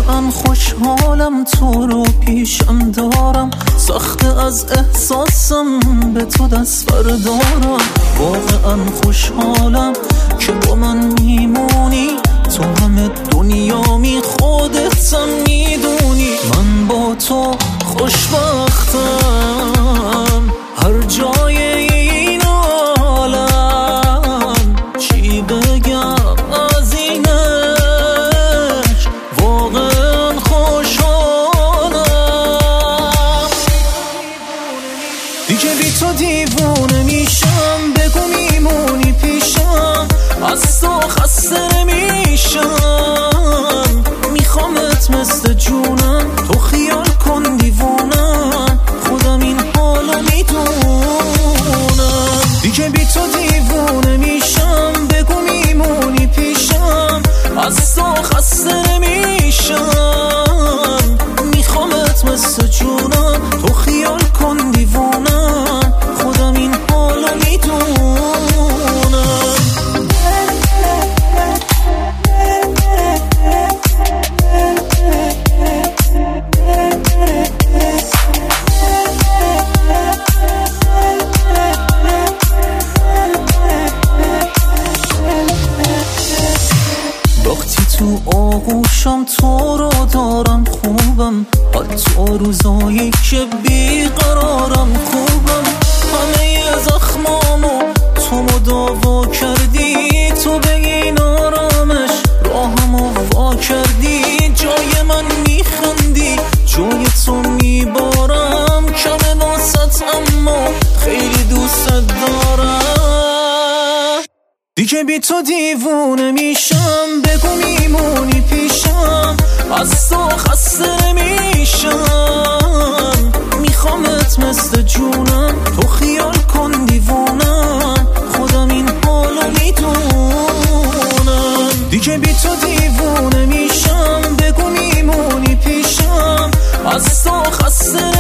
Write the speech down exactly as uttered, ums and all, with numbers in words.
من خوشحالم تو رو پیشم دارم، سخت از احساسم به تو دست بردارم. واقعا خوشحالم که با من میمونی، تو همه دنیامی خودتم میدونی. من با تو خوشبختم هر جای این عالم، چی بگم از اینش، واقعا خوشحالم. دیگه بی تو دیوونه میشم، بگو میمونی پیشم، از تو خسته نمیشم. میخوامت مثل جونم، تو خیال کن دیوونم، خودم این حالو میدونم. دیگه بی تو دیوونه میشم، بگو میمونی پیشم، از تو خسته نمیشم. میخوامت مثل جونم، تو خیال کن دیوونم، خودم این حالو میدونم. وقتی تو آغوشم تو رو دارم خوبم، حتی روزایی که بیقرارم خوبم. همه زخمامو تو مداوا کردی، تو به این آرامش راهمو وا کردی. جای من میخندی، جای تو میبارم، کم واسط اما خیلی دوست دارم. دیگه بی تو دیوونه میشم، بگو میمونی پیشم، از تو خسته نمیشم. میخوامت مثل جونم، تو خیال کن دیوونم، خودم این حالو میدونم. دیگه بی تو دیوونه میشم، بگو میمونی پیشم، از تو خسته